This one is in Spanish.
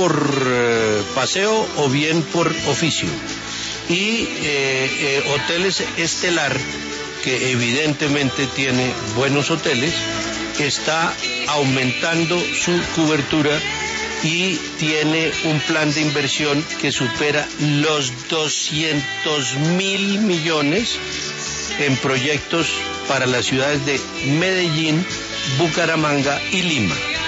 por paseo o bien por oficio. Y Hoteles Estelar, que evidentemente tiene buenos hoteles, está aumentando su cobertura y tiene un plan de inversión que supera los 200.000 millones en proyectos para las ciudades de Medellín, Bucaramanga y Lima.